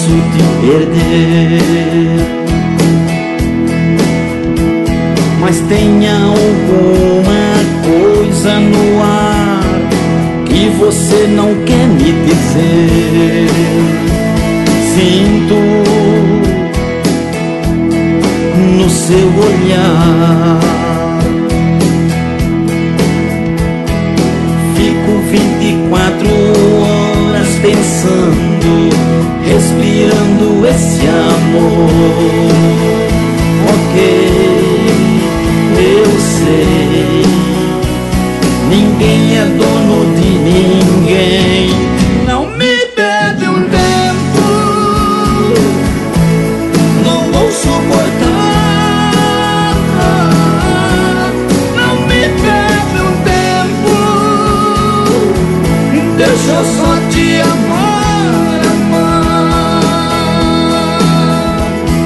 posso te perder. Mas tem alguma coisa no ar que você não quer me dizer. Sinto no seu olhar. Fico 24 horas pensando, respirando esse amor. Ok, eu sei, ninguém é dono de ninguém. Não me perde um tempo, não vou suportar. Não me perde um tempo, deixa eu só te amar, amar.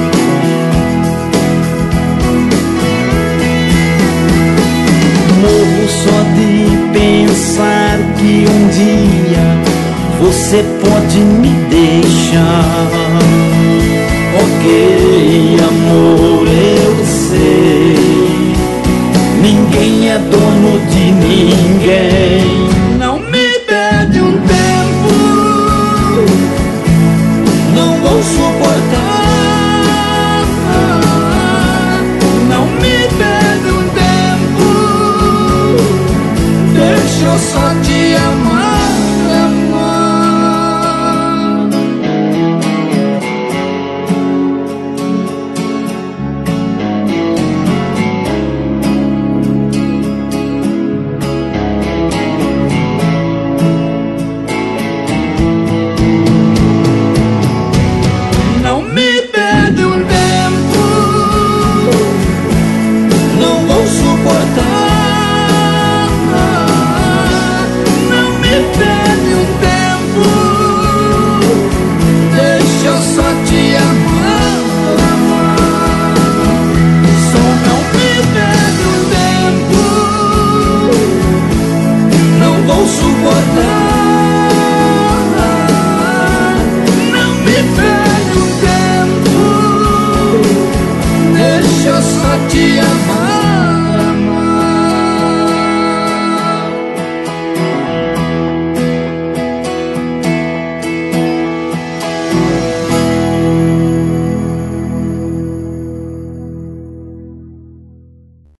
Morro só de pensar que um dia você pode me deixar. Ok, amor, eu sei, ninguém é dono de ninguém.